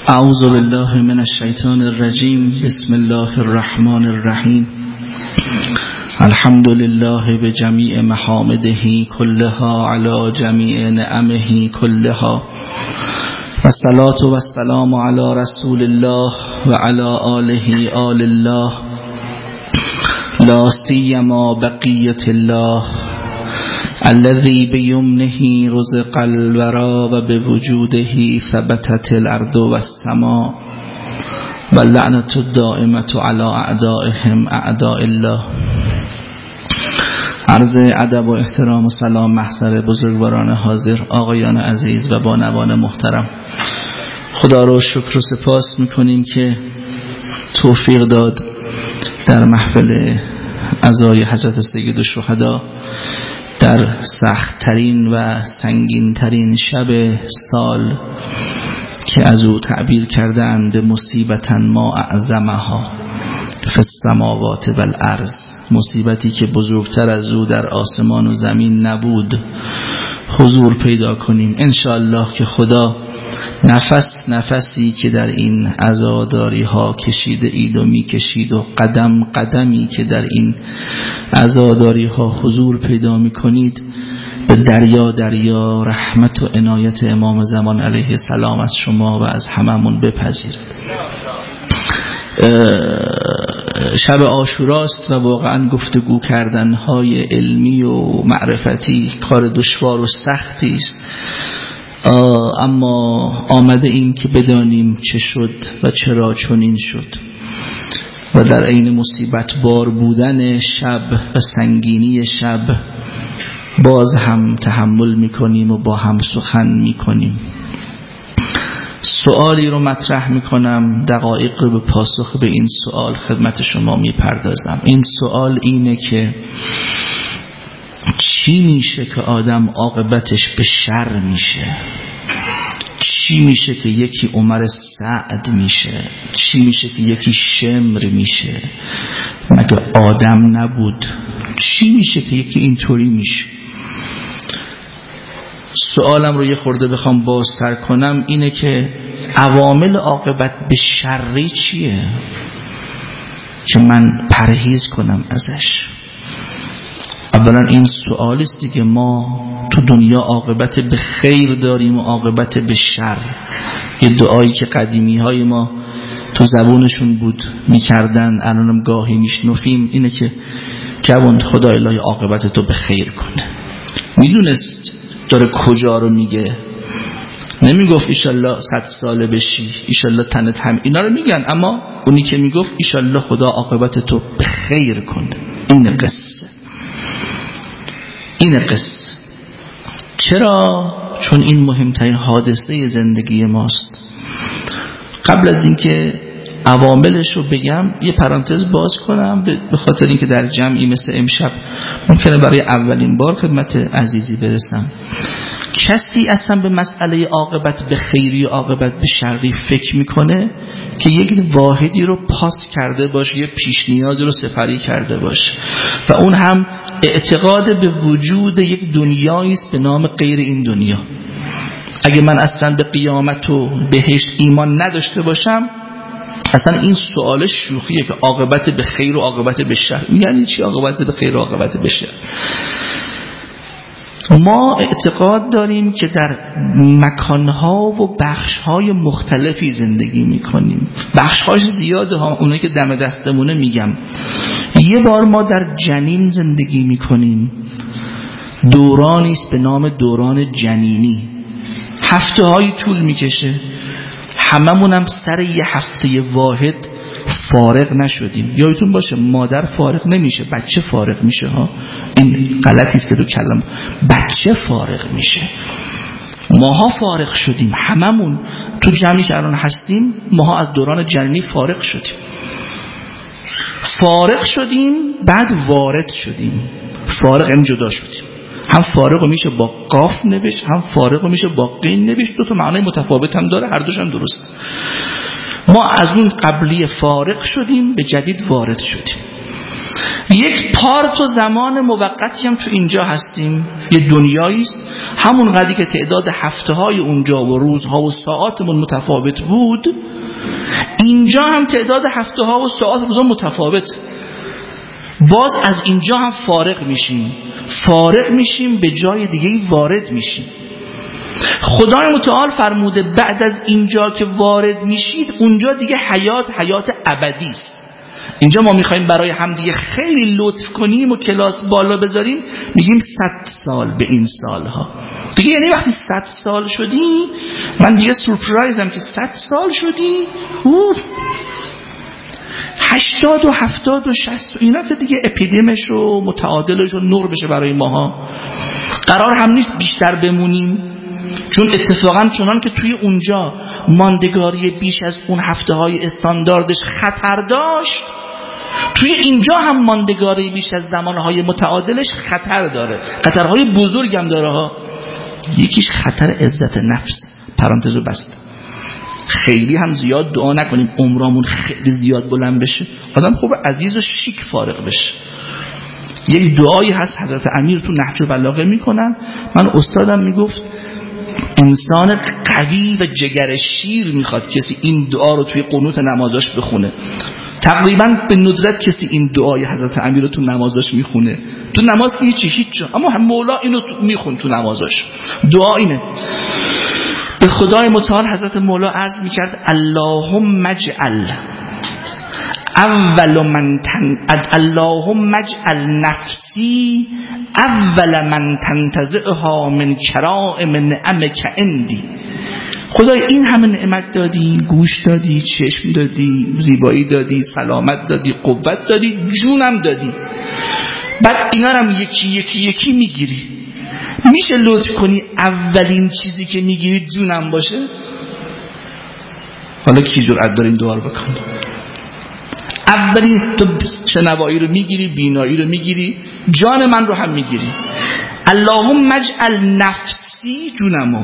اعوذ بالله من الشیطان الرجیم. بسم الله الرحمن الرحیم. الحمد لله بجمیع محامده كلها على جمیع نعمه كلها والصلاة والسلام على رسول الله وعلى آله آل الله لا سیما بقیة الله الذي بيمنه رزق الورى وبوجوده ثبتت الارض والسماء واللعنة الدائمة على اعدائهم اعداء الله. عرض ادب و احترام و سلام محضر بزرگواران حاضر، آقایان عزیز و بانوان محترم، خدا رو شکر و سپاس میکنیم که توفیق داد در محفل عزای حضرت سید الشهدا در سخت‌ترین و سنگین‌ترین شب سال که از او تعبیر کردند به مصیبتاً ما اعظمها فی السماوات والارض، مصیبتی که بزرگتر از او در آسمان و زمین نبود، حضور پیدا کنیم انشاءالله که خدا نفسی که در این عزاداری ها کشیده اید و می کشید و قدمی که در این عزاداری ها حضور پیدا می کنید به دریا رحمت و عنایت امام زمان علیه السلام از شما و از هممون بپذیرد. شب عاشوراست و واقعا گفتگو کردنهای علمی و معرفتی کار دشوار و سختی است، اما آمده ایم که بدانیم چه شد و چرا چنین شد و در عین مصیبت بار بودن شب و سنگینی شب باز هم تحمل میکنیم و با هم سخن میکنیم. سوالی رو مطرح میکنم، دقایق رو به پاسخ به این سوال خدمت شما میپردازم. این سوال اینه که چی میشه که آدم عاقبتش به شر میشه؟ چی میشه که یکی عمر سعد میشه؟ چی میشه که یکی شمر میشه؟ مگه آدم نبود؟ چی میشه که یکی اینطوری میشه؟ سوالم رو یه خورده بخوام بازتر کنم اینه که عوامل عاقبت به شری چیه که من پرهیز کنم ازش؟ اولا این سوال است دیگه، ما تو دنیا عاقبت به خیر داریم و عاقبت به شر. یه دعایی که قدیمی های ما تو زبونشون بود میکردن، الانم گاهی میشنفیم، اینه که جوان خدا الهی عاقبت تو به خیر کنه. میدونست داره کجا رو میگه، نمیگفت ایشالله 100 ساله بشی، ایشالله تنت هم، اینا رو میگن، اما اونی که میگفت ایشالله خدا عاقبت تو به خیر کنه. این قصه چرا؟ چون این مهمترین حادثه زندگی ماست. قبل از اینکه عواملش رو بگم یه پرانتز باز کنم، به خاطر اینکه در جمعی مثل امشب ممکنه برای اولین بار خدمت عزیزی برسم. کسی اصلا به مسئله عاقبت به خیری و عاقبت به شری فکر میکنه که یک واحدی رو پاس کرده باشه، یه پیش نیازی رو سپری کرده باشه و اون هم اعتقاد به وجود یک دنیایی است به نام غیر این دنیا. اگه من اصلا به قیامت و بهشت ایمان نداشته باشم، اصلا این سوال شوخیه که عاقبت به خیر و عاقبت به شر. یعنی چی عاقبت به خیر و عاقبت به شر؟ ما اعتقاد داریم که در مکانها و بخشهای مختلفی زندگی میکنیم. بخشهاش زیاده ها، اونایی که دم دستمونه میگم. یه بار ما در جنین زندگی میکنیم، دورانی است به نام دوران جنینی، هفته هایی طول میکشه، هممون هم سر یه هفته واحد فارغ نشدیم. یادتون باشه مادر فارغ نمیشه، بچه فارغ میشه ها. این غلطی است که تو کلم، بچه فارغ میشه. ماها فارغ شدیم، هممون تو جمعی که الان هستیم ماها از دوران جنینی فارغ شدیم، بعد وارد شدیم. فارغ این جدا شدیم، هم فارغ میشه با قاف نوشت، هم فارغ میشه با قین نوشت، دو تا معنی متفاوت هم داره، هر دوش هم درست. ما از اون قبلی فارغ شدیم به جدید وارد شدیم. یک پارت و زمان موقتی هم تو اینجا هستیم، یه دنیایی است همون قدری که تعداد هفته های اونجا و روزها و ساعاتمون متفاوت بود، اینجا هم تعداد هفته ها و ساعات روزها متفاوت. باز از اینجا هم فارغ میشیم به جای دیگه وارد میشیم. خدای متعال فرموده بعد از اینجا که وارد میشید اونجا دیگه حیات ابدی است. اینجا ما میخوایم برای هم دیگه خیلی لطف کنیم و کلاس بالا بذاریم، میگیم 100 سال به این سالها دیگه. یعنی وقتی 100 سال شدی من دیگه سورپرایزم که 100 سال شدی، 80 و 70 و 60 اینا که دیگه اپیدمش و متعادلش و نور بشه برای ماها. قرار هم نیست بیشتر بمونیم، چون اتفاقا چنان که توی اونجا ماندگاری بیش از اون هفته های استانداردش خطر داشت، توی اینجا هم ماندگاری بیش از زمانهای متعادلش خطر داره. خطرهای بزرگ هم داره ها. یکیش خطر عزت نفس. پرانتزو بست. خیلی هم زیاد دعا نکنیم عمرامون خیلی زیاد بلند بشه، آدم خوب عزیز و شیک فارغ بشه. یک دعایی هست حضرت امیر تو نهج البلاغه میکنن، من استادم میگفت انسان قوی و جگر شیر میخواد کسی این دعا رو توی قنوت نمازاش بخونه. تقریبا به ندرت کسی این دعای حضرت امیر رو تو نمازاش میخونه. تو نماز هیچ اما مولا اینو میخون تو نمازاش. دعا اینه: به خدای متعال حضرت مولا عرض میکرد اللهم اجعل اللهم اجعل نفسی اول من تنتزعها من کرائم نعمک عندی. خدای این همه نعمت دادی، گوش دادی، چشم دادی، زیبایی دادی، سلامت دادی، قوت دادی، جونم دادی، بعد اینا رو یکی میگیری. میشه لطف کنی اولین چیزی که میگیری جونم باشه؟ حالا کی جرأت داره این دعا رو بکنه؟ اولین تو شنوایی رو میگیری، بینایی رو میگیری، جان من رو هم میگیری. اللهم اجعل نفسی جونمو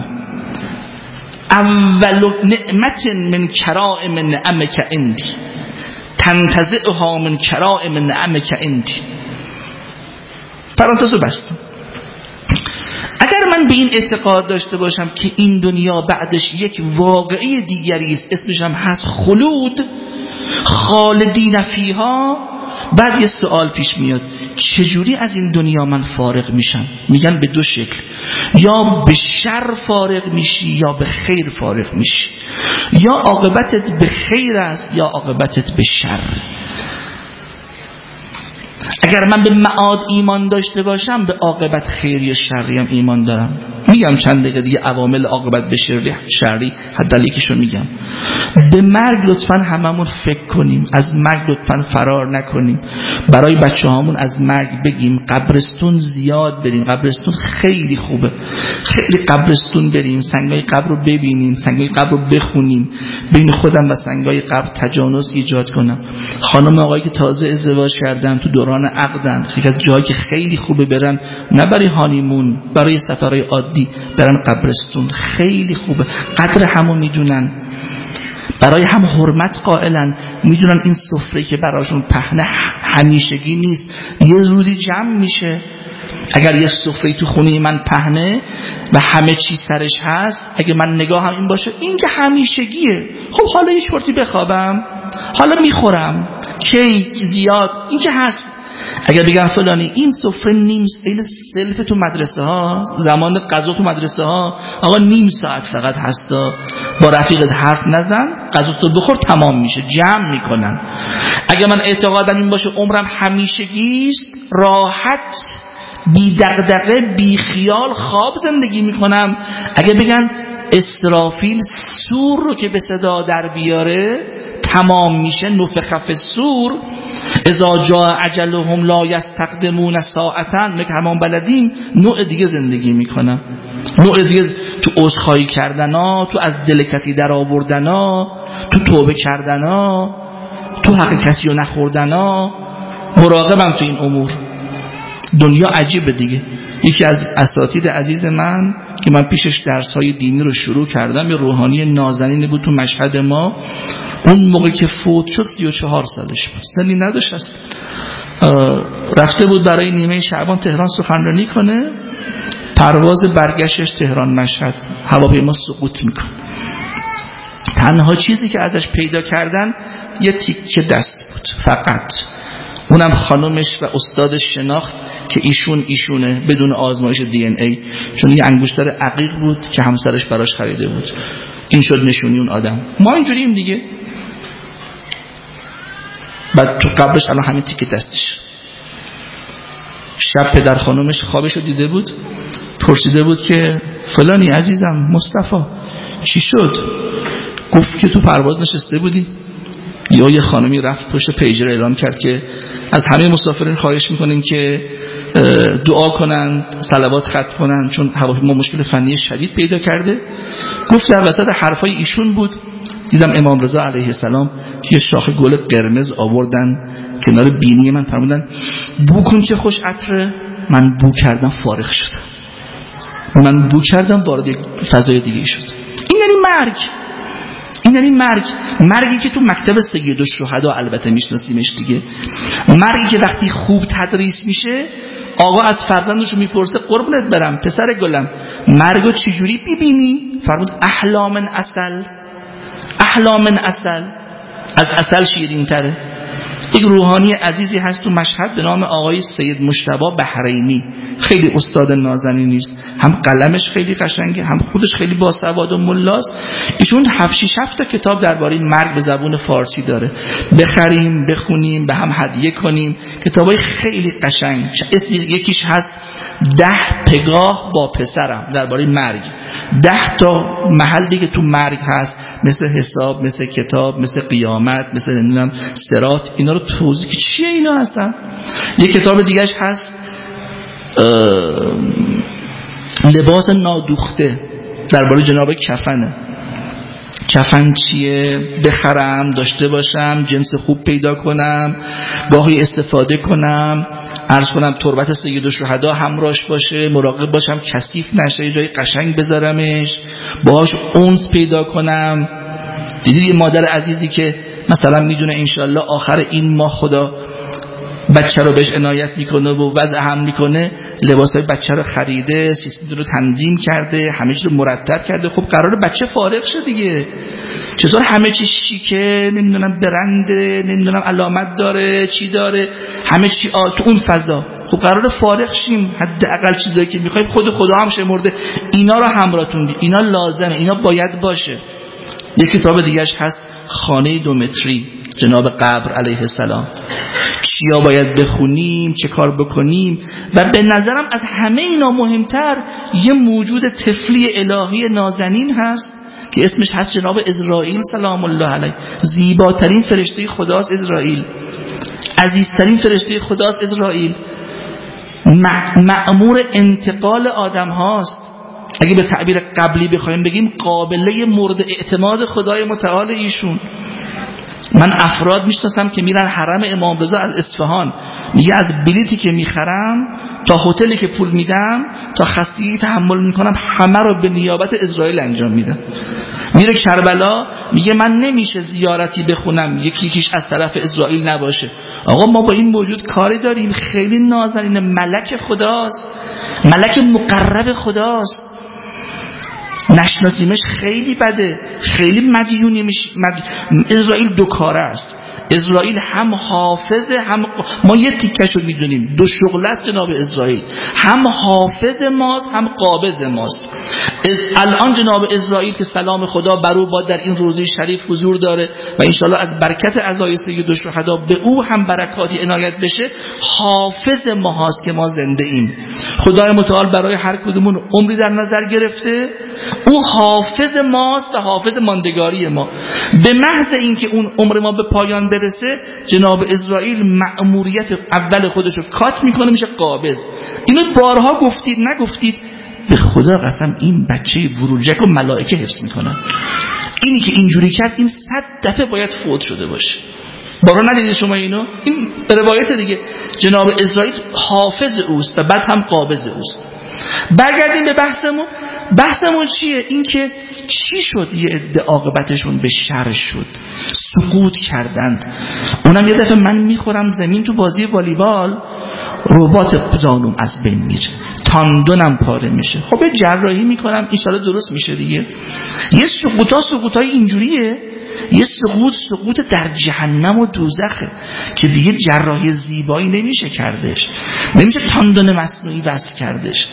اول نعمت من کرائم نعمک عندی تنتزعها من کرائم نعمک عندی. پرانتزو بستم. اگر من به این اعتقاد داشته باشم که این دنیا بعدش یک واقعه دیگری است، اسمش هم هست خلود، خالدین فیها، بعد یه سوال پیش میاد: چجوری از این دنیا من فارغ میشم؟ میگن به دو شکل، یا به شر فارغ میشی یا به خیر فارغ میشی. یا عاقبتت به خیر است یا عاقبتت به شر. اگر من به معاد ایمان داشته باشم به عاقبت خیری و شری هم ایمان دارم. میگم چند دقیقه دیگه عوامل عاقبت به شری حداقل یکیشو میگم. به مرگ لطفاً هممون فکر کنیم، از مرگ لطفاً فرار نکنیم. برای بچه‌هامون از مرگ بگیم، قبرستون زیاد بریم، قبرستون خیلی خوبه، خیلی قبرستون بریم، سنگای قبر رو ببینیم، سنگای قبر رو بخونیم، بین خودم و سنگای قبر تجانس ایجاد کنم. خانم آقایی که تازه ازدواج کردن تو دوران عقدن، خیلی از جایی که خیلی خوبه برن، نه برای هانیمون، برای سفرهای عادی برن قبرستون، خیلی خوبه، قدر همو میدونن، برای هم حرمت قائلن، میدونن این سفره که براشون پهنه همیشگی نیست، یه روزی جمع میشه. اگر یه سفره تو خونه من پهنه و همه چیز سرش هست، اگه من نگاهم این باشه این که همیشگیه، خب حالا یه چورتی بخوابم، حالا میخورم، کیک زیاد، این که هست. اگر بگم فلانی این سفره نیم خیلی سلف تو مدرسه ها، زمان غذا تو مدرسه ها آقا نیم ساعت فقط هستا، با رفیقت حرف نزن، غذا تو بخور تمام میشه، جمع میکنن. اگر من اعتقادم این باشه عمرم همیشگیست، راحت بی دغدغه بی خیال خواب زندگی میکنم. اگه بگن اسرافیل سور رو که به صدا در بیاره تمام میشه، نفخ فی الصور اذا جاء اجلهم لا یستقدمون ساعتا، میگه همون بلدیم. نوع دیگه زندگی میکنم، نوع دیگه تو عذرخواهی کردنا، تو از دل کسی در آوردنا، تو توبه کردنا، تو حق کسی رو نخوردنا. مراقبم تو این امور. دنیا عجیبه دیگه. یکی از اساتید عزیز من که من پیشش درس‌های دینی رو شروع کردم، یه روحانی نازنینی بود تو مشهد ما. اون موقع که فوت شد 34 سالش بود، سنی نداشت اصلا. رفته بود برای نیمه شعبان تهران سخنرانی کنه، پرواز برگشتش تهران مشهد، هواپیما سقوط میکنه. تنها چیزی که ازش پیدا کردن یه تیکه دست بود فقط، اونم خانومش و استادش شناخت که ایشونه بدون آزمایش دی ان ای، چون یه انگشتر عقیق بود که همسرش براش خریده بود. این شد نشونی اون آدم. ما اینجوریم دیگه. بعد تو قبرش الان همین تیکه دستش. شب پدر خانومش خوابشو دیده بود، پرسیده بود که فلانی عزیزم مصطفی چی شد؟ گفت که تو پرواز نشسته بودی، یا یه خانمی رفت پشت پیجر اعلام کرد که از همه مسافرین خواهش میکنیم که دعا کنن، صلوات ختم کنن، چون هواپیما مشکل فنی شدید پیدا کرده. گفت در وسط حرفای ایشون بود دیدم امام رضا علیه السلام یه شاخه گل قرمز آوردن کنار بینی من، فرمودن بو کن که خوش عطره. من بو کردم فارغ شدم، من بو کردم وارد فضای دیگه شد. این یعنی مرگ. این یعنی مرگی که تو مکتب سید الشهدا البته میشناسیمش دیگه. مرگی که وقتی خوب تدریس میشه آقا از فرزندشو میپرسه قربونت برم پسر گلم مرگو چجوری ببینی؟ فرمود احلام عسل. از عسل شیرین تره. یک روحانی عزیزی هست تو مشهد به نام آقای سید مجتبی بحرینی، خیلی استاد نازنینی است، هم قلمش خیلی قشنگه، هم خودش خیلی باسواد و ملاست. ایشون 7 تا کتاب درباره مرگ به زبان فارسی داره، بخریم بخونیم به هم هدیه کنیم. کتابای خیلی قشنگ. یکیش هست 10 پگاه با پسرم درباره مرگ. 10 تا محلی که تو مرگ هست، مثل حساب، مثل کتاب، مثل قیامت، مثل نمیدونم صراط، اینا رو توضیح که چیه اینا هستن. یک کتاب دیگهش هست لباس نادوخته درباره جناب کفنه. کفن چیه؟ بخرم، داشته باشم، جنس خوب پیدا کنم، گاهی استفاده کنم، عرض کنم تربت سید الشهدا همراهش باشه، مراقب باشم کثیف نشه، جای قشنگ بذارمش، باهاش انس پیدا کنم. دیدی یه مادر عزیزی که مثلا میدونه انشالله آخر این ماه خدا بچه رو بهش عنایت میکنه و وضع هم میکنه، لباسای بچه رو خریده، سیستم رو تنظیم کرده، همه چی رو مرتب کرده. خب قراره بچه فارغ شه دیگه. چطور همه چی شیکه، نمیدونم برنده، نمیدونم علامت داره، چی داره، همه چی تو اون فضا. خب قراره فارغ شیم، حداقل چیزایی که میخوایم خود خدا هم شمرده، اینا رو همراهتون دی، اینا لازمه، اینا باید باشه. یک کتاب دیگه‌اش هست خانه 2 متری جناب قبر علیه السلام، چیا باید بخونیم، چه کار بکنیم. و به نظرم از همه اینا مهمتر یه موجود طفلی الهی نازنین هست که اسمش هست جناب اسرائیل سلام الله علیه. زیباترین فرشته خداست اسرائیل، عزیزترین فرشته خداست اسرائیل، مأمور انتقال آدم هاست. اگه به تعبیر قبلی بخوایم بگیم قابله مورد اعتماد خدای متعال ایشون. من افراد میشناسم که میرن حرم امام رضا از اصفهان، میگه از بلیتی که میخرم تا هتلی که پول میدم تا خستگی تحمل میکنم همه رو به نیابت اسرائیل انجام میدم. میره کربلا میگه من نمیشه زیارتی بخونم یکیش از طرف اسرائیل نباشه. آقا ما با این موجود کاری داریم، خیلی نازنین، ملک خداست، ملک مقرب خداست، نشناسیمش خیلی بده، خیلی مدیونی. اسرائیل 2 کاره است. اسرائیل هم حافظه، هم ما یه تیکشو میدونیم، 2 شغل است جناب اسرائیل، هم حافظ ماست هم قابض ماست. الان جناب اسرائیل که سلام خدا بر او باد در این روزه شریف حضور داره و انشالله از برکت عزای سید الشهدا به او هم برکاتی عنایت بشه، حافظ ما هاست که ما زنده ایم. خدای متعال برای هر کدومون عمری در نظر گرفته، او حافظ ماست و حافظ ماندگاری ما. به محض اینکه اون عمر ما به پایان برسه، جناب اسرائیل مأموریت اول خودشو کات میکنه، میشه قابض. اینو بارها گفتید نگفتید؟ به خدا قسم این بچه ورولجک و ملائکه حفظ میکنن. اینی که اینجوری کرد این 100 دفعه باید فوت شده باشه. بارها ندیدید شما اینو؟ این روایت دیگه. جناب اسرائیل حافظ اوست و بعد هم قابض اوست. برگردیم به بحثمون چیه؟ این که چی شد یه عده عاقبتشون به شر شد، سقوط کردند. اونم یه دفعه من میخورم زمین تو بازی والیبال، رباط زانوم از بین میره، تاندونم پاره میشه. خب یه جراحی میکنم ان شاءالله درست میشه دیگه. یه سقوطای اینجوریه، یه سقوط در جهنم و دوزخه که دیگه جراحی زیبایی نمیشه کردش، نمیشه تاندون مصنوعی وصل کردش.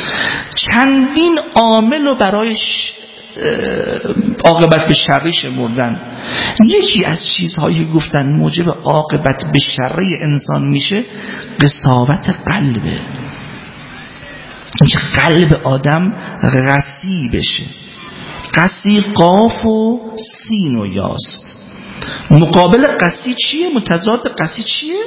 چندین عامل رو برایش عاقبت به شر شمردن. یکی از چیزهایی که گفتن موجب عاقبت به شر انسان میشه قساوت قلبه، اینکه قلب آدم قسی بشه. قسی قاف و سین و یاست. مقابل قسی چیه؟ متضاد قسی چیه؟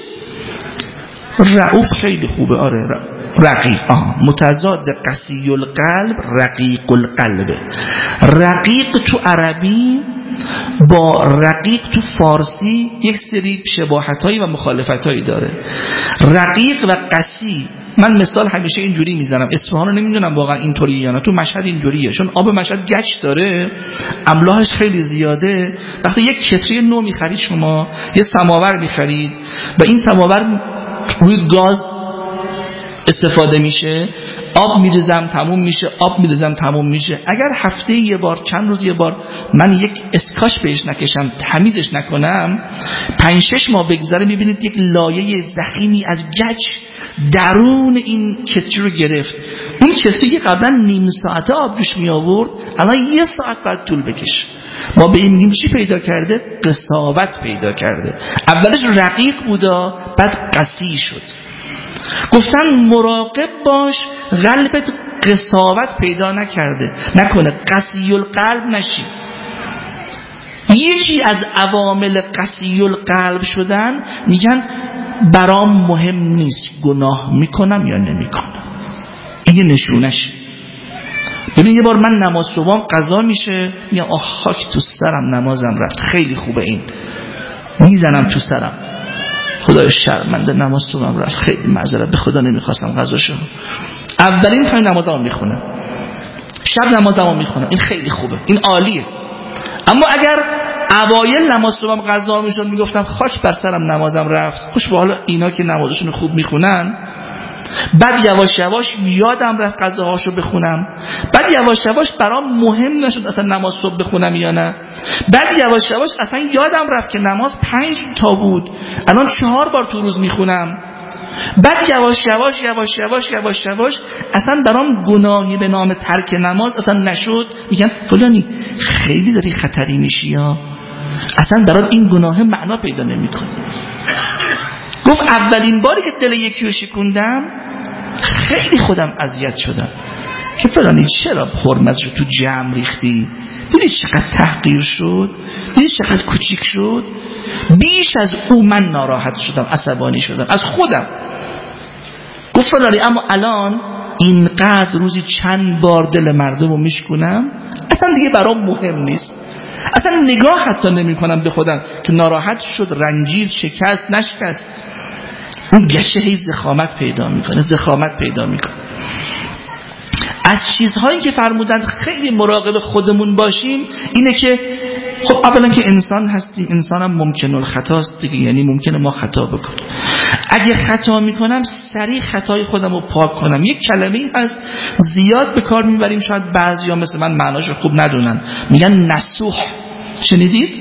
رؤوف خیلی خوبه. آره رقیق. متضاد قسی القلب رقیق القلب. رقیق تو عربی با رقیق تو فارسی یک سری شباهتایی و مخالفتایی داره. رقیق و قسی، من مثال همیشه اینجوری میزنم، اصفهان رو نمیدونم واقعا اینطوریه یا نه، تو مشهد اینجوریه، چون آب مشهد گچ داره، املاحش خیلی زیاده. وقتی یک کتری نو میخرید شما، یه سماور میخرید و این سماور روی گاز استفاده میشه، آب میریزم تموم میشه، آب میریزم تموم میشه. اگر هفته یه بار، چند روز یه بار من یک اسکاش بهش نکشم، تمیزش نکنم، 5-6 ماه بگذره میبینید یک لایه ضخیمی از گچ درون این کتری رو گرفت. اون کتری که قبلا نیم ساعته آب روش می آورد الان 1 ساعت بعد طول بکشه. ما به این میگیم چی پیدا کرده؟ قساوت پیدا کرده. اولش رقیق بودا، بعد قسی شد. گفتن مراقب باش قلبت قساوت پیدا نکنه، قسی القلب نشی. یکی از عوامل قسی القلب شدن میگن برام مهم نیست گناه میکنم یا نمیکنم، این نشونش. ببین یه بار من نماز صبحم قضا میشه، میگم آخ خاک تو سرم نمازم رفت، خیلی خوبه این، میزنم تو سرم، خدای شرمنده نماز صبحم رفت، خیلی معذرت، به خدا نمیخواستم قضاشو. اولین تایم نمازمو میخونم، شب نمازمو میخونم، این خیلی خوبه، این عالیه. اما اگر اوایل نماز صبحم قضا میشد میگفتم خاک بر سرم نمازم رفت، خوش به حال اینا که نمازشون خوب میخونن، بعد یواش یواش یادم رفت قضاهاشو بخونم، بعد یواش یواش برام مهم نشد اصلا نماز صبح بخونم یا نه، بعد یواش یواش اصلا یادم رفت که نماز 5 تا بود الان 4 بار تو روز میخونم، بعد یواش یواش اصلا برام گناهی به نام ترک نماز اصلا نشد. میگن فلانی خیلی داری خطری میشی یا اصلا برات این گناه معنا پیدا نمیکنه. گفت اولین باری که دل یکی رو شکوندم خیلی خودم اذیت شدم که فلانی چرا حرمتش رو تو جمع ریختی، دیدی چقدر تحقیر شد، دیدی چقدر کوچیک شد. بیش از او من ناراحت شدم، عصبانی شدم از خودم. گفت فلانی اما الان اینقدر روزی چند بار دل مردم رو میشکنم اصلا دیگه برام مهم نیست، اصلا نگاه حتی نمی کنم به خودم که ناراحت شد، رنجید، شکست، نشکست. اون گشه هی زخامت پیدا میکنه. از چیزهایی که فرمودند خیلی مراقب خودمون باشیم اینه که خب اولا که انسان هستیم، انسانم ممکنه الخطاست دیگه، یعنی ممکنه ما خطا بکنیم. اگه خطا میکنم سریع خطای خودم رو پاک کنم. یک کلمه‌ای هست زیاد به کار میبریم، شاید بعضیا مثل من معناشو خوب ندونن، میگن نسوح. شنیدید؟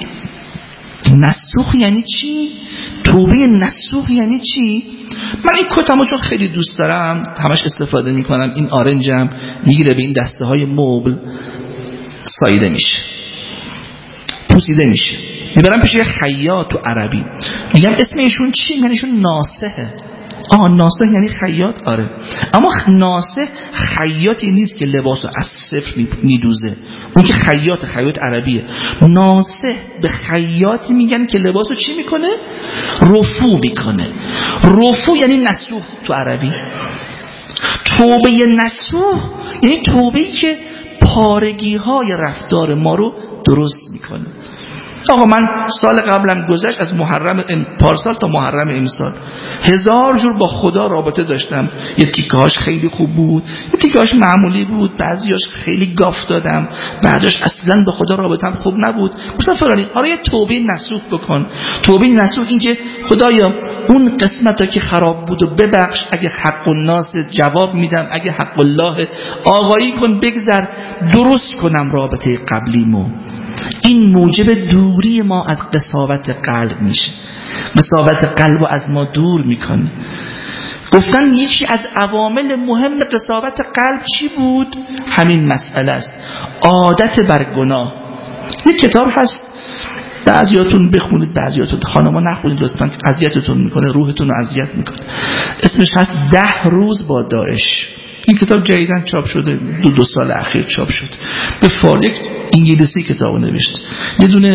نسوح یعنی چی؟ توبه نسوح یعنی چی؟ من این کتمو چون خیلی دوست دارم همش استفاده میکنم، این آرنجم میگیره به این دسته های مبل ساییده میشه، پوسیده میشه، میبرم پیش یه خیاط تو عربی، میگم اسم ایشون چی؟ یعنی ایشون ناسحه. ناسح یعنی خیاط؟ آره. اما ناسح خیاطی نیست که لباسو از صفر میدوزه، اون که خیاط عربیه. ناسح به خیاطی میگن که لباسو چی میکنه؟ رفو میکنه. رفو یعنی نسوح تو عربی. توبه نسوح یعنی توبه‌ای که پارگی های رفتار ما رو درست میکنه. آقا من سال قبلم گذشت، از محرم پارسال تا محرم امسال 1000 جور با خدا رابطه داشتم. یه تیکه‌هاش خیلی خوب بود، یه تیکه‌هاش معمولی بود، بعضیاش خیلی گاف دادم، بعدش اصلا به خدا رابطه‌ام خوب نبود. مثلا فلانی آره یه توبه نصوح بکن. توبه نصوح این که خدایا اون قسمتا که خراب بود و ببخش، اگه حق الناس جواب میدم، اگه حق الله آقایی کن، بگذر درست کنم رابطه قبلیمو. این موجب دوری ما از قساوت قلب میشه، قساوت قلب رو از ما دور میکنه. گفتن یکی از عوامل مهم قساوت قلب چی بود؟ همین مسئله است، عادت بر گناه. یک کتاب هست، بعضیاتون بخونید، بعضیاتون خانما نخونید لطفاً، اذیتتون میکنه، روحتون رو اذیت میکنه. اسمش هست 10 روز با داعش. این کتاب جدیداً چاپ شده، 2 سال اخیر چاپ شد. به فارسی انگلیسی کتابو نوشت. یه دونه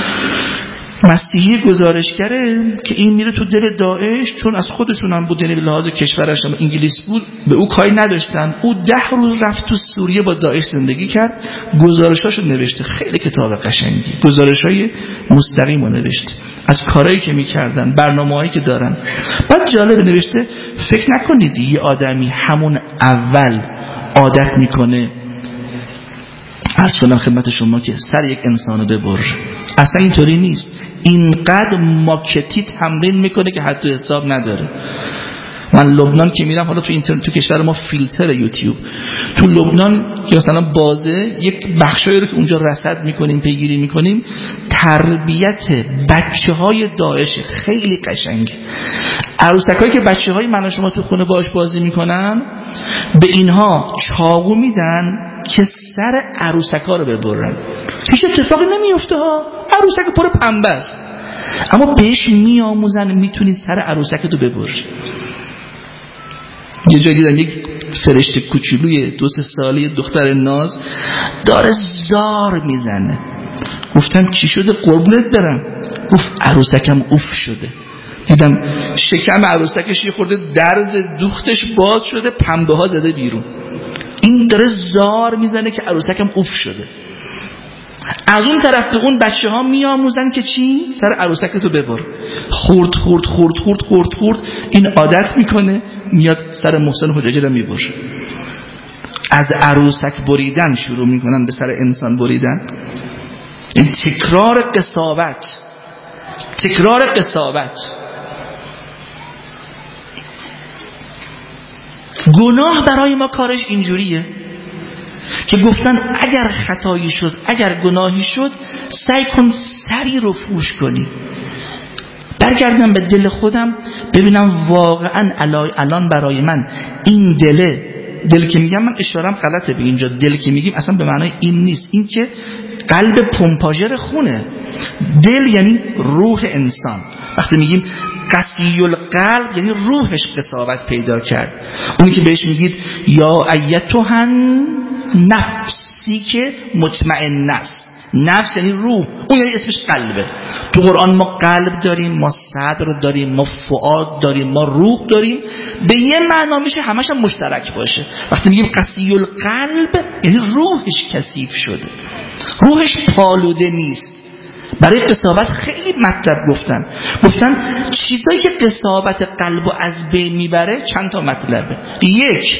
مسیحی گزارشگره که این میره تو دل داعش، چون از خودشون هم بود، یعنی به لحاظ کشورش هم انگلیس بود، به او کاری نداشتن. او 10 روز رفت تو سوریه با داعش زندگی کرد، گزارشاشو نوشته. خیلی کتاب قشنگی، گزارشای مستقیمو نوشته از کارهایی که میکردن، برنامه‌هایی که دارن. بعد جالب نوشته فکر نکنید یه آدمی همون اول عادت میکنه، عرض کنم خدمت شما که سر یک انسانو ببره. اصلا اینطوری نیست. اینقدر ماکتی تمرین میکنه که حتی حساب نداره. من لبنان که میرم، حالا تو اینترنت، تو کشور ما فیلتر یوتیوب، تو لبنان که مثلا بازه، یک بخشایی رو که اونجا رصد میکنیم، پیگیری میکنیم، تربیت بچه‌های داعش خیلی قشنگه. عروسکایی که بچه‌های من و شما تو خونه باش بازی میکنن، به اینها چاقو میدن که سر عروسکا رو ببرن. هیچ اتفاقی نمیفته ها، عروسک پر پنبه است، اما بهش میآموزن میتونی سر عروسک تو ببری. یه جایی دیدم یک فرشته کوچولوی 2-3 ساله دختر ناز داره زار میزنه. گفتم چی شده قربونت برم؟ گفت عروسکم اوف شده. دیدم شکم عروسکش یه خورده درز دوختش باز شده، پنبه ها زده بیرون. این داره زار میزنه که عروسکم اوف شده. از اون طرف به اون بچه ها میآموزن که چی؟ سر عروسکتو ببر. خورد خورد خورد خورد خورد خورد این عادت میکنه، میاد سر محسن حجاجی رو میبره. از عروسک بریدن شروع میکنن به سر انسان بریدن. این تکرار قساوت، تکرار قساوت. گناه برای ما کارش اینجوریه که گفتن اگر خطایی شد، اگر گناهی شد، سعی کن سری رو فوش کنی. برگردم به دل خودم ببینم واقعا الان برای من این دل که میگم، من اشارم غلطه به اینجا، دل که میگیم اصلا به معنای این نیست، این که قلب پمپاژر خونه. دل یعنی روح انسان. وقتی میگیم قسی القلب یعنی روحش قساوت پیدا کرد. اونی که بهش میگید یا ایتها نفسی که مطمئن است. نفس یعنی روح، اون یعنی اسمش قلبه. تو قرآن ما قلب داریم، ما صدر داریم، ما فؤاد داریم، ما روح داریم. به یه معنا میشه همش هم مشترک باشه. وقتی میگیم قسی القلب یعنی روحش کثیف شده، روحش پالوده نیست. برای قساوت خیلی مطلب گفتن چیزایی که قساوت قلبو از بین میبره چند تا مطلبه. 1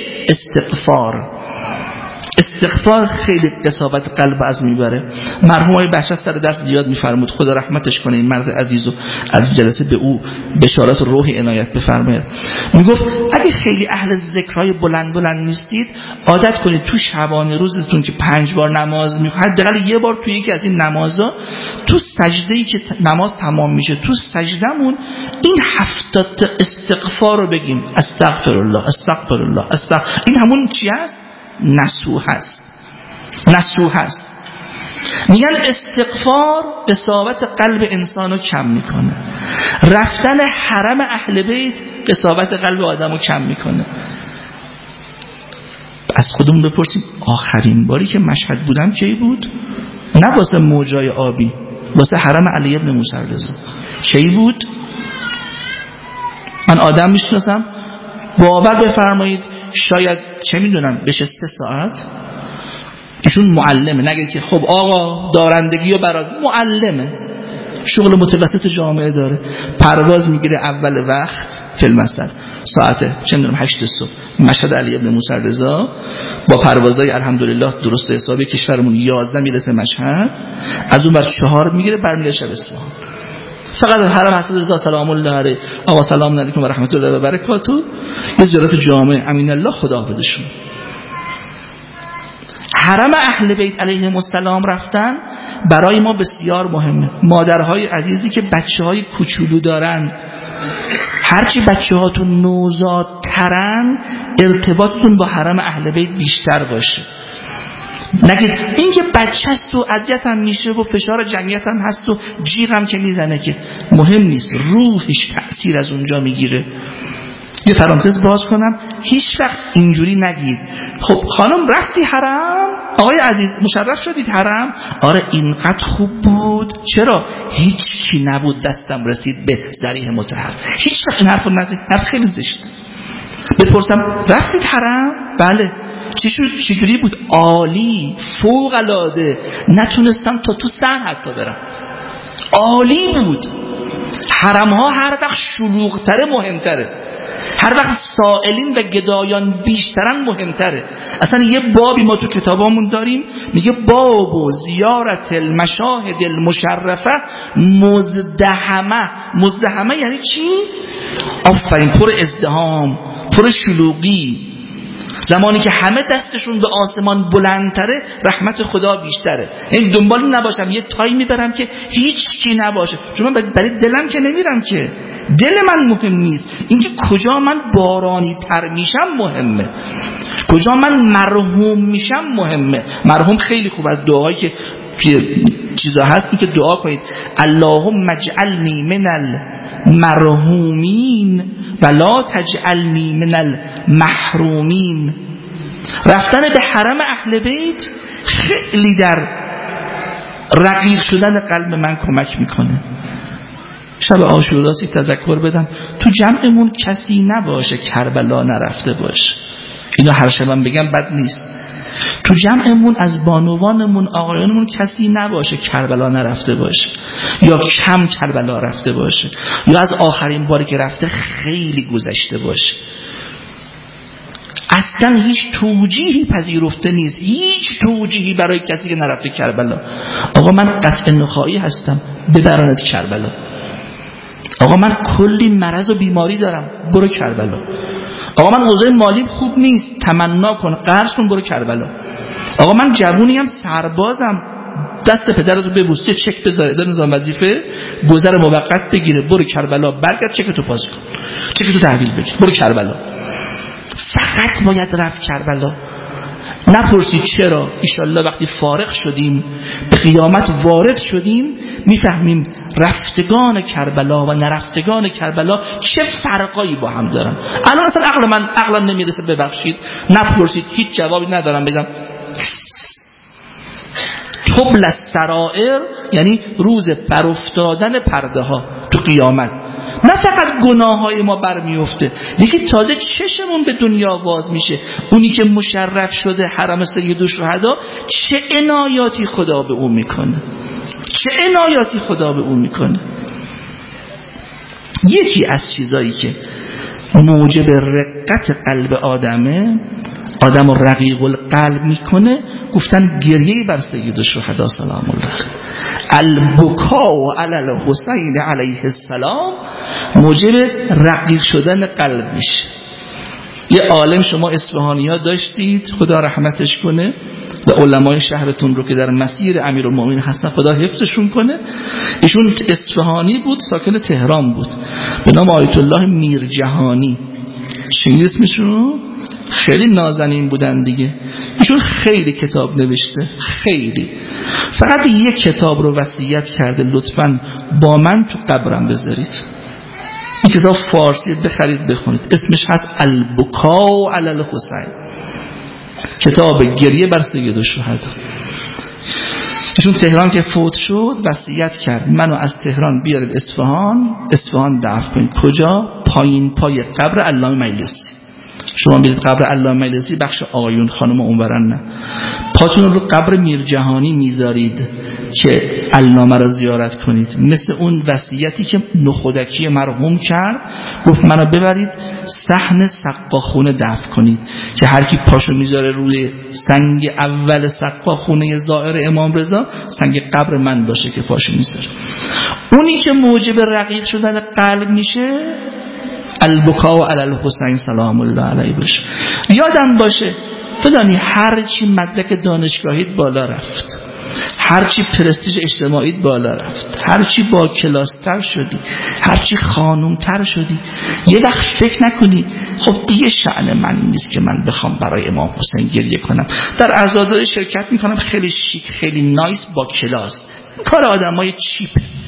استغفار خیلی قساوت قلب از میبره. مرحوم آقای بهشت سر درس زیاد میفرمود، خدا رحمتش کنه این مرد عزیزو، از جلسه به او بشارت روح عنایت بفرماید. میگفت اگه خیلی اهل ذکرهای بلند نیستید، عادت کنید تو شبانه روزتون که 5 بار نماز میخونید، حداقل یه بار تو یکی از این نمازا، تو سجده‌ای که نماز تمام میشه، تو سجدهمون این 70 تا استغفار رو بگیم. استغفرالله استغفرالله استغفر. این همون چی است؟ نصوح هست. میگن استغفار قساوت قلب انسانو کم میکنه. رفتن حرم اهل بیت قساوت قلب آدمو کم میکنه. از خودمون بپرسیم آخرین باری که مشهد بودم کی بود؟ نه واسه موجای آبی، واسه حرم علی ابن موسی رضا. کی بود؟ من آدم میشناسم، باور بفرمایید شاید چه میدونم بشه 3 ساعت. ایشون معلمه، نگید که خب آقا دارندگی و براز، معلمه، شغل متوسط جامعه داره، پرواز میگیره اول وقت فیلمسل ساعت چه میدونم 8 صبح مشهد علی ابن موسی رضا، با پروازهای الحمدلله درست حسابی کشورمون 11 میرسه مشهد، از اون بر 4 میگیره برمیگرده شب اصفهان. فقط حرم حضرت رضا سلام الله علیه آقا سلام علیکم و رحمت الله و برکاته، یه زیارت جامع امین الله خدا بدشون. حرم اهل بیت علیهم السلام رفتن برای ما بسیار مهمه. مادرهای عزیزی که بچه‌های کوچولو دارن، هرچی بچه‌هاتون نوزادترن ارتباطتون با حرم اهل بیت بیشتر باشه. نگید این که بچه است و اذیت هم میشه و فشار جمعیت هم هست و جیغ هم که میزنه، که مهم نیست، روحش تأثیر از اونجا میگیره. یه پرانتز باز کنم، هیچ وقت اینجوری نگید خب خانم رفتی حرم، آقای عزیز مشرف شدید حرم، آره اینقدر خوب بود، چرا؟ هیچ چی نبود دستم رسید به ذریح مطهر. هیچ وقت این حرفو نزدید، حرف خیلی زشت. بپرسم رفتید حرم؟ بله. چجوری بود؟ عالی، فوق العاده، نتونستم تا تو سر حتی برم، عالی بود. حرم ها هر وقت شلوغ‌تره مهمتره، هر وقت سائلین و گدایان بیشترن مهمتره. اصلا یه بابی ما تو کتابامون داریم میگه باب و زیارت المشاهد المشرفه مزدحمه. مزدحمه یعنی چی؟ آفرین، پر ازدحام، پر شلوغی. زمانی که همه دستشون به آسمان بلندتره رحمت خدا بیشتره. یعنی دنبال نباشم یه تایمی برم که هیچ کی نباشه، چون من برای دلم که نمیرم، که دل من مهم نیست، اینکه کجا من بارانی تر میشم مهمه، کجا من مرحوم میشم مهمه. مرحوم خیلی خوب، از دعایی که چیزا هستی که دعا کنید اللهم اجعلنی من المرحومین ولا تجعلنی من المحرومین. رفتن به حرم اهل بیت خیلی در رقیق شدن قلب من کمک میکنه. شب عاشوراسی تذکر بدم تو جمعمون کسی نباشه کربلا نرفته باشه. اینو هر شبم بگم بد نیست. تو جمعمون از بانوانمون آقایانمون کسی نباشه کربلا نرفته باشه، یا کم کربلا رفته باشه، یا از آخرین باری که رفته خیلی گذشته باشه. اصلا هیچ توجیهی پذیرفته نیست، هیچ توجیهی برای کسی که نرفته کربلا. آقا من قطع نخایی هستم، ببرنت کربلا. آقا من کلی مرض و بیماری دارم، برو کربلا. آقا من اوضاع مالی خوب نیست، تمنا کن، قرض کن، برو کربلا. آقا من جوونیم، سربازم، دست پدرتو ببوس، چک بذاره در نظام وظیفه گذر موقت بگیره، برو کربلا، برگرد چکتو پاس کن، چکتو تحویل بگیر، برو کربلا. فقط باید رفت کربلا. نپرسید چرا. ایشالله وقتی فارغ شدیم به قیامت وارد شدیم میفهمیم رفتگان کربلا و نرفتگان کربلا چه فرقایی با هم دارن. الان اصلا عقلم نمیرسه، ببخشید نپرسید، هیچ جوابی ندارم بگم. تبل السرائر یعنی روز برافتادن پرده ها تو قیامت. نه فقط گناه های ما برمیفته، یکی تازه چشمون به دنیا باز میشه. اونی که مشرف شده حرم سید الشهدا چه عنایاتی خدا به اون میکنه، چه عنایاتی خدا به اون میکنه. یکی از چیزایی که موجب رقت قلب آدمه، آدم رو رقیق القلب میکنه، گفتن گریه بر سید الشهدا سلام الله البکا علی الحسین علیه السلام موجب رقیق شدن قلب میشه. یه عالم شما اصفهانی ها داشتید، خدا رحمتش کنه، و علمای شهرتون رو که در مسیر امیرالمومنین هستن خدا حفظشون کنه. ایشون اصفهانی بود، ساکن تهران بود، به نام آیت الله میرجهانی. شنید اسمشون؟ خیلی نازنین بودن دیگه. ایشون خیلی کتاب نوشته، خیلی. فقط یک کتاب رو وصیت کرده لطفاً با من تو قبرم بذارید. این کتاب فارسی، بخرید بخونید، اسمش هست البکا علی الحسین، کتاب گریه بر سید الشهدا. ایشون تهران که فوت شد وصیت کرد منو از تهران بیارید اصفهان دفن کنید. کجا؟ پایین پای قبر علامه مجلسی. شما میرید قبر علامه مجلسی، بخش آقایون، خانم اونورن نه، پاتون رو قبر میرجهانی میذارید که علامه را زیارت کنید، مثل اون وصیتی که نخودکی مرحوم کرد، گفت منو ببرید صحن سقاخونه دفن کنید که هر کی پاشو میذاره روی سنگ اول سقاخونه زائر امام رضا سنگ قبر من باشه که پاشو میذاره. اونی که موجب رقیق شدن قلب میشه البکاء علی الحسین سلام الله علیه بشه. یادم باشه بدانی هرچی مدرک دانشگاهیت بالا رفت، هرچی پرستیژ اجتماعیت بالا رفت، هرچی با کلاستر شدی، هرچی خانومتر شدی، یه وقت فکر نکنی خب دیگه شأن من نیست که من بخوام برای امام حسین گریه کنم. در عزاداری شرکت میکنم، خیلی شیک، خیلی نایس، با کلاس، کار آدمای چیپ.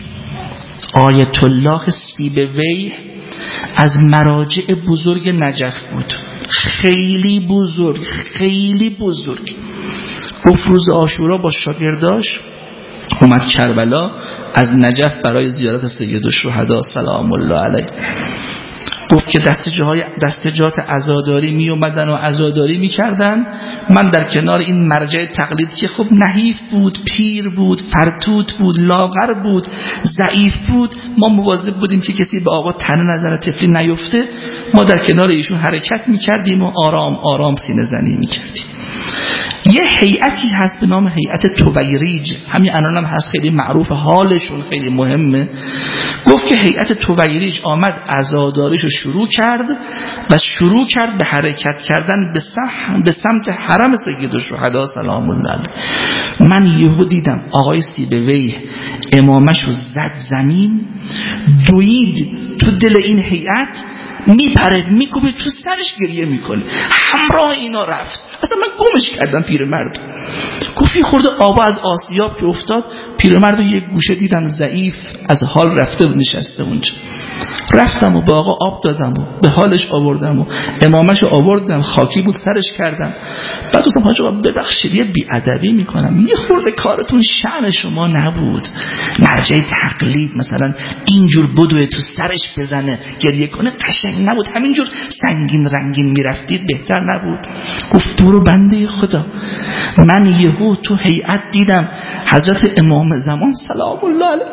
آیت الله سیبویه از مراجع بزرگ نجف بود، خیلی بزرگ، خیلی بزرگ. گفت روز عاشورا با شاگرداش اومد کربلا از نجف برای زیارت سیدالشهدا سلام الله علیه. گفت که دستجات عزاداری می اومدن و عزاداری می کردن، من در کنار این مرجع تقلید که خب نحیف بود، پیر بود، فرتوت بود، لاغر بود، ضعیف بود، ما مواظب بودیم که کسی به آقا تنه نزنه، طفلی نیفته. ما در کنار ایشون حرکت می کردیم و آرام آرام سینه زنی می کردیم. یه هیئتی هست به نام هیئت تویریج، همین الان هم هست، خیلی معروف، حالشون خیلی مهمه. گفت که هیئت تویریج آمد عزاداریشو شروع کرد و شروع کرد به حرکت کردن به سمت حرم سیدالشهدا سلام الله علیه. من یهو دیدم آقای سیبویه امامشو زد زمین، دوید تو دل این هیئت، میپره میکوبه تو سرش، گریه میکنه، همراه اینا رفت. اصلا من گمش کردم پیرمرد. گفتی خورده آبا از آسیاب که افتاد، پیرمرد یه گوشه دیدم ضعیف از حال رفته و نشسته اونجا. رفتم و به آقا آب دادم و به حالش آوردم و امامش آوردم، خاکی بود سرش کردم. بعد گفتم حاج آقا ببخشید یه بی‌ادبی میکنم، یه خورده کارتون شأن شما نبود، مرجع تقلید مثلا اینجور بدوه تو سرش بزنه گریه کنه قشنگ نبود، همینجور سنگین رنگین میرفتید بهتر نبود. گفت برو بنده خدا. من یهو تو هیئت دیدم حضرت امام زمان سلام الله علیه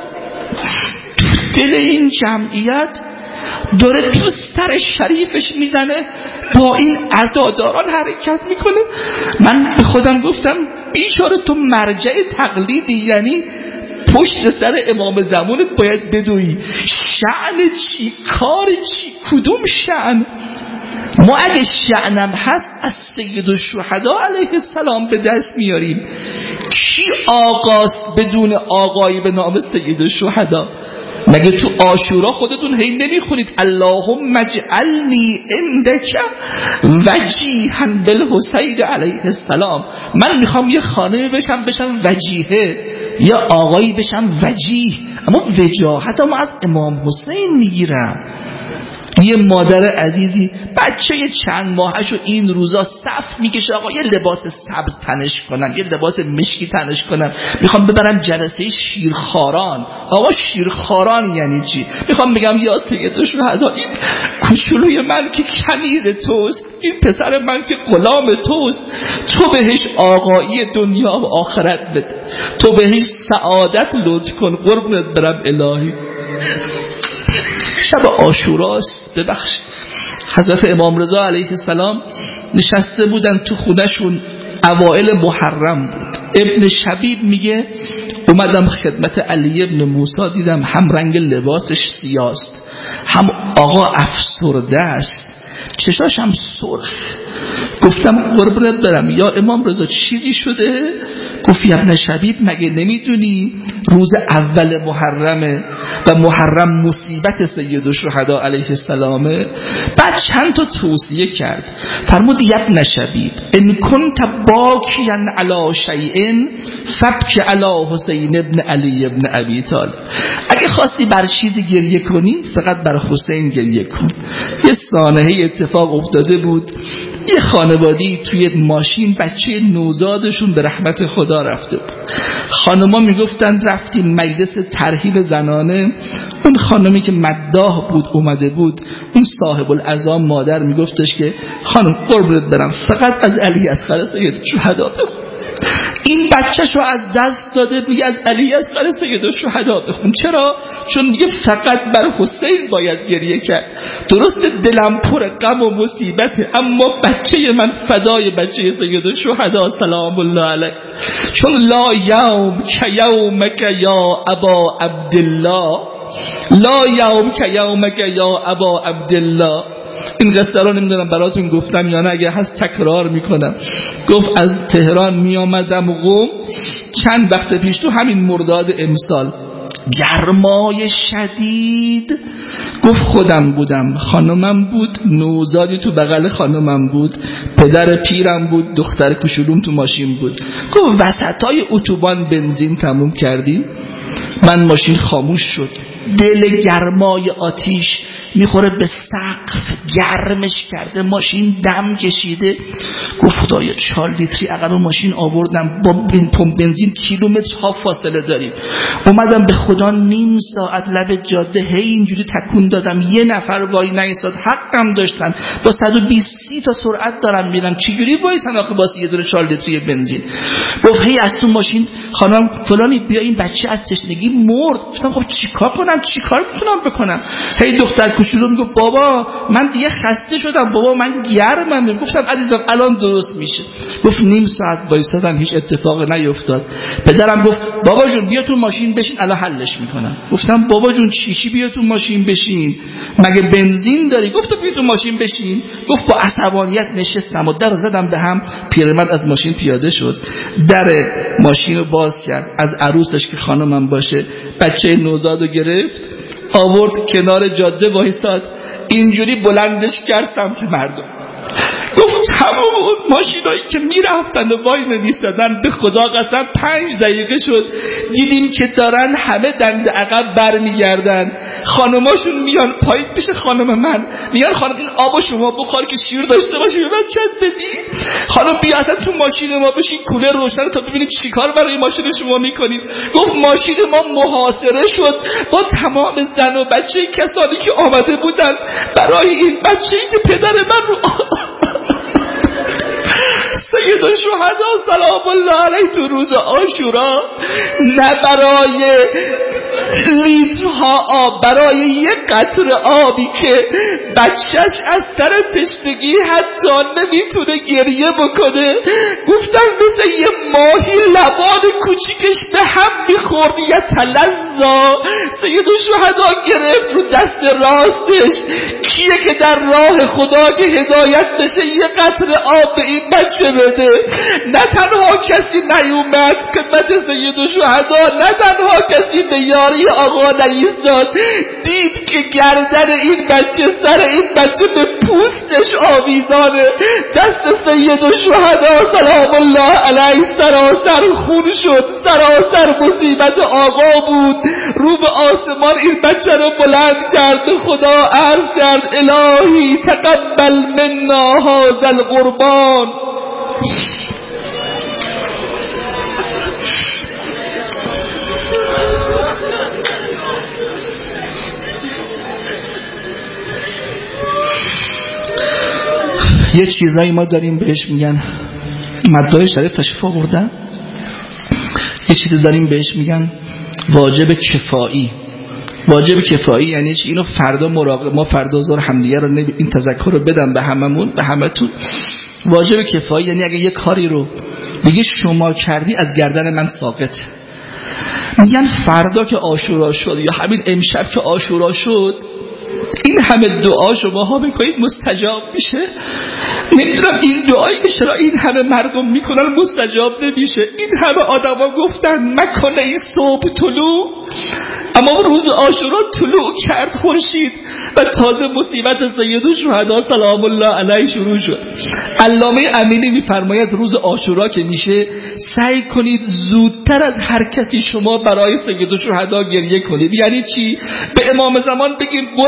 دل این جمعیت داره تو سر شریفش میزنه، با این عزاداران حرکت میکنه. من به خودم گفتم بیچاره تو مرجع تقلیدی، یعنی پشت سر امام زمانت باید بدوی، شأن چی، کار چی، کدوم شأن؟ ما اگه شأنم هست از سیدالشهدا علیه السلام به دست میاریم. کی آقاست بدون آقایی به نام سیدالشهدا؟ مگه تو عاشورا خودتون هی نمیخونید اللهم اجعلنی عندک وجیها بالحسین علیه السلام؟ من میخوام یه خانمی بشم وجیهه، یا آقایی بشم وجیه، اما وجاهت ما از امام حسین میگیرم. یه مادر عزیزی بچه یه چند ماهشو این روزا صف میکشه آقا یه لباس سبز تنش کنم، یه لباس مشکی تنش کنم، میخوام ببرم جلسه شیرخواران. آقا شیرخواران یعنی چی؟ میخوام بگم یا سیدالشهدا این کوچولوی من که کنیز توست، این پسر من که غلام توست، تو بهش آقایی دنیا و آخرت بده، تو بهش سعادت لطف کن، قربونت برم الهی. شب عاشوراست، ببخشید حضرت امام رضا علیه السلام نشسته بودن تو خونهشون، اوائل محرم بود. ابن شبیب میگه اومدم خدمت علی ابن موسی، دیدم هم رنگ لباسش سیاست، هم آقا افسرده است، چشاش هم سرخ. گفتم قربونت برم یا امام رضا چیزی شده؟ گفت ابن شبیب مگه نمیدونی روز اول محرمه و محرم مصیبت سیدالشهدا علیه السلامه؟ بعد چند تا توصیه کرد، فرمود ابن شبیب ان کنت باکیا علی شیء فبکی علی حسین ابن علی ابن ابی طالب. اگه خواستی بر چیزی گریه کنی فقط بر حسین گریه کن. یه سانحه اتفاق افتاده بود، یه خانوادی توی ماشین بچه نوزادشون به رحمت خدا رفته بود. خانما میگفتن رفتیم مجلس ترحیب زنانه، اون خانمی که مداح بود اومده بود، اون صاحب العزام مادر میگفتش که خانم قربونت برم فقط از علی اصغر سیدالشهدا بخون. این بچه‌شو از دست داده، میگه از علی اصغر سید الشهدا بخون. چرا؟ چون میگه فقط بر حسین باید گریه کرد. درست دلم پر غم و مصیبته، اما بچه من فدای بچه سید الشهدا سلام الله علیه. چون لا یوم کیومک یا ابا عبدالله، لا یوم کیومک یا ابا عبدالله. این قصه رو نمیدونم براتون گفتم یا نه، اگه هست تکرار میکنم. گفت از تهران میامدم قم چند وقت پیش، تو همین مرداد امسال، گرمای شدید. گفت خودم بودم، خانمم بود، نوزادی تو بغل خانمم بود، پدر پیرم بود، دختر کوچولوم تو ماشین بود. گفت وسطای اتوبان بنزین تموم کردیم، من ماشین خاموش شد، دل گرمای آتیش میخوره به سقف، گرمش کرده، ماشین دم کشیده. گفت خدایا 4 لیتری عقب ماشین آوردم، با پمپ بنزین کیلومترها فاصله داریم. اومدم به خدا نیم ساعت لب جاده هی اینجوری تکون دادم، یه نفر وای نایستاد، حقم داشتن، با 120 تا سرعت دارم میرم، چجوری وایسن آخه واسه یه دونه 4 لیتری بنزین؟ گفت هی از تو ماشین خانم فلانی بیا این بچه از تشنگی مرد. گفتم خب چیکار کنم، چیکار میتونم بکنم؟ هی دختر کوچولو میگه بابا من دیگه خسته شدم، بابا من گرمم. گفتم عزیزم الان درست میشه. گفت نیم ساعت وایسادم، هیچ اتفاقی نیفتاد. پدرم گفت بابا جون بیا تو ماشین بشین الان حلش میکنم. گفتم بابا جون چی بیا تو ماشین بشین، مگه بنزین داری؟ گفت بیا تو ماشین بشین. گفت با عصبانیت نشستم و در زدم به هم. پیرمرد از ماشین پیاده شد، در ماشین رو باز کرد، از عروسش که خانمم باشه بچه نوزادو گرفت، آورد کنار جاده وایساد، اینجوری بلندش کرد سمت مردم. گفت تمام اون ماشینایی که میرفتن و وای نمیستادن، به خدا قسم 5 دقیقه شد دیدیم که دارن همه دنده عقب برمیگردن، خانماشون میان پایین پیش خانم من، میگن خانم این آبو شما بخور که شیر داشته باشی به من چند بدی. خانم بیا اصلا تو ماشین ما بشین، کولر روشن تا ببینیم چیکار برای ماشین شما میکنید. گفت ماشین ما محاصره شد با تمام زن و بچه کسانی که آمده بودن برای این بچه‌ای که پدر من رو سید الشهدا سلام الله علیه تو روز عاشورا، نه برای لیترها آب، برای یک قطره آبی که بچهش از سر تشنگی حتی نمیتونه گریه بکنه. گفتم مثل یه ماهی لبان کوچیکش به هم میخورد، یه تلزا. سید الشهدا گرفت رو دست راستش، کیه که در راه خدا که هدایت بشه یه قطره آب به این بچه بده. نه تنها کسی نیومد خدمت سید الشهدا، نه تنها کسی به یاری آقا نایستاد، دید که گردن این بچه، سر این بچه به پوستش آویزانه. دست سید الشهدا سلام الله علیه سراسر خون شد، سراسر مصیبت آقا بود. رو به آسمان این بچه رو بلند کرد، به خدا عرض کرد الهی تقبل منا هذا القربان. یه چیزایی ما داریم بهش میگن، مدعای شریف تشریف آوردن، یه چیزی داریم بهش میگن واجب کفایی. واجب کفایی یعنی چی؟ اینو فردا مراقب، ما فردا زار همدیگه رو این تذکر رو بدم به هممون، به همتون. واجب کفایی یعنی اگه یه کاری رو دیگه شما کردی از گردن من ساقط. میگن فردا که عاشورا شد یا همین امشب که عاشورا شد، این همه دعا شماها میکنید مستجاب میشه. نمیدونم این دعایی که چرا این همه مردم میکنن مستجاب نمیشه. این همه آدما گفتن مکنه این صبح طلوع، اما روز عاشورا طلوع کرد خورشید و تازه مصیبت سید الشهدا سلام الله علیه شروع شد. علامه امینی میفرماید روز عاشورا که میشه سعی کنید زودتر از هر کسی شما برای سید الشهدا گریه کنید. یعنی چی؟ به امام زمان بگیم قربونت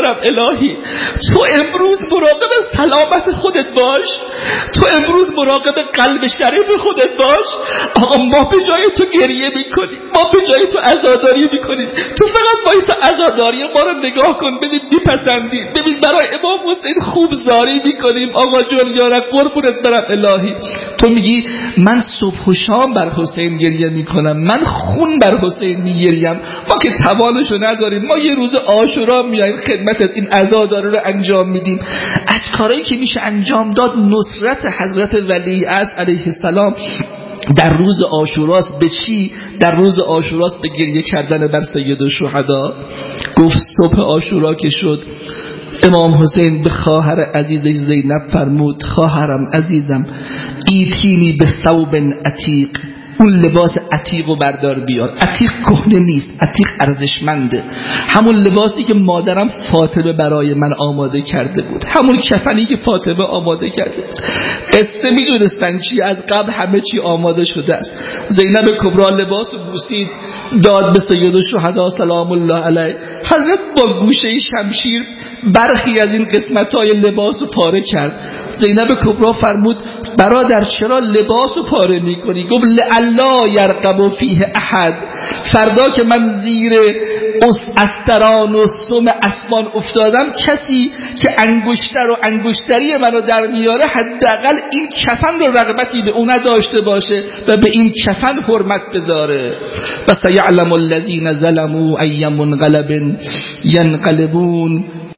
برم الهی تو امروز مراقب سلامت خودت باش، تو امروز مراقب قلب شریف خودت باش. آقا ما به جای تو گریه میکنیم، ما به جای تو عزاداری میکنیم، تو فقط وایسا عزاداری ما رو نگاه کن، ببین میپسندی، ببین برای امام حسین خوب زاری میکنیم. آقا جون یارا قربونت برم الهی. تو میگی من صبح و شام بر حسین گریه میکنم، من خون بر حسین میگریم، ما که توانشو نداریم، ما یه روز عاشورا میایم خدمتت این عزاداری رو انجام میدیم. از کارهایی که میشه انجام داد نصرت حضرت ولی عصر علیه السلام در روز عاشوراست. به چی؟ در روز عاشوراست به گریه کردن بر سید الشهدا. گفت صبح عاشورا که شد امام حسین به خواهر عزیزش زینب فرمود خواهرم عزیزم ایتینی به ثوب عتیق، اون لباس عتیق رو بردار بیار. عتیق کهنه نیست، عتیق ارزشمنده، همون لباسی که مادرم فاطمه برای من آماده کرده بود، همون کفنی که فاطمه آماده کرده بود. قصه میدونستن چی؟ از قبل همه چی آماده شده است. زینب کبرا لباس رو بوسید داد به سید الشهدا سلام الله علیه. حضرت با گوشه شمشیر برخی از این قسمت‌های لباس رو پاره کرد. زینب کبرا فرمود برادر چرا لباس رو پاره میکنی؟ گفت لعلا یرقب فیه احد، فردا که من زیر استران و سم اسمان افتادم کسی که انگشتر و انگشتری منو در میاره حداقل این کفن رو رغبتی به اون نداشته باشه و به این کفن حرمت بذاره. و سیعلم الذین ظلموا ای منقلب ینقلبون